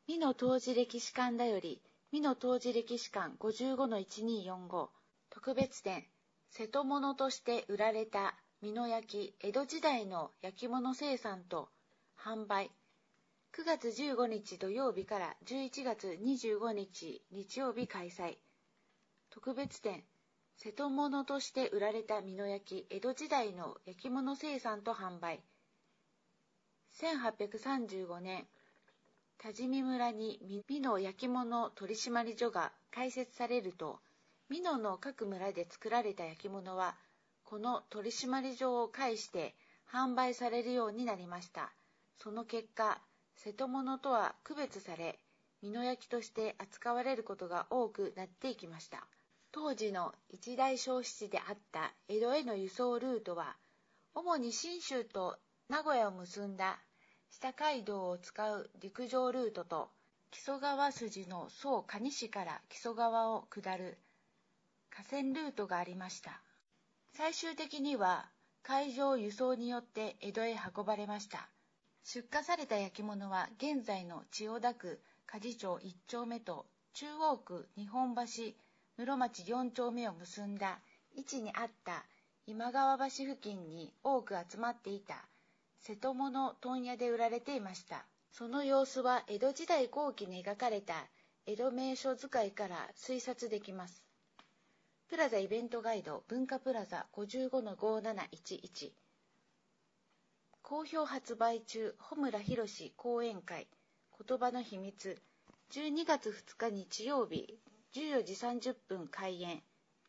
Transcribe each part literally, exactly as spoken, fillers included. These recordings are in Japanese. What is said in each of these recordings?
美濃当時歴史館だより、美濃当時歴史館 ごじゅうごのいちにーよんご 特別展、瀬戸物として売られた美濃焼、江戸時代の焼き物生産と販売。くがつじゅうごにち土曜日からじゅういちがつにじゅうごにち日曜日開催。特別展、瀬戸物として売られた美濃焼、江戸時代の焼き物生産と販売。せんはっぴゃくさんじゅうごねん、多治見村に美濃焼物取締所が開設されると、美濃の各村で作られた焼き物は、この取締所を介して販売されるようになりました。その結果、瀬戸物とは区別され、美濃焼として扱われることが多くなっていきました。当時の一大消費地であった江戸への輸送ルートは、主に信州と名古屋を結んだ下街道を使う陸上ルートと、木曽川筋の総蟹市から木曽川を下る河川ルートがありました。最終的には海上輸送によって江戸へ運ばれました。出荷された焼き物は現在の千代田区鍛冶町いっちょうめと中央区日本橋室町よんちょうめを結んだ位置にあった今川橋付近に多く集まっていた瀬戸物問屋で売られていました。その様子は江戸時代後期に描かれた江戸名所図解から推察できます。プラザイベントガイド文化プラザ ごじゅうごのごーなないちいち。好評発売中穂村博士講演会言葉の秘密じゅうにがつふつか日曜日じゅうよじさんじゅっぷん開演。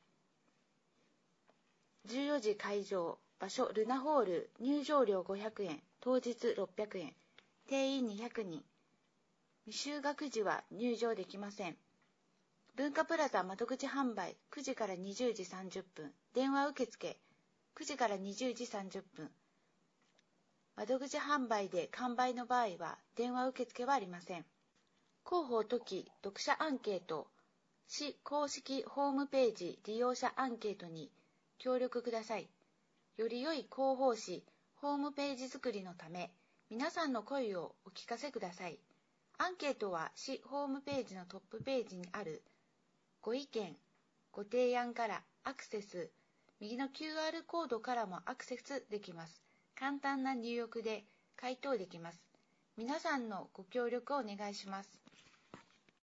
じゅうよじ会場。場所ルナホール。入場料ごひゃくえん。当日ろっぴゃくえん。定員にひゃくにん。未就学時は入場できません。文化プラザ窓口販売くじからにじゅうじさんじゅっぷん。電話受付くじからにじゅうじさんじゅっぷん。窓口販売で完売の場合は電話受付はありません。広報時読者アンケート。市公式ホームページ利用者アンケートに協力ください。より良い広報誌、ホームページ作りのため、皆さんの声をお聞かせください。アンケートは市ホームページのトップページにあるご意見、ご提案からアクセス、右の キューアール コードからもアクセスできます。簡単な入力で回答できます。皆さんのご協力をお願いします。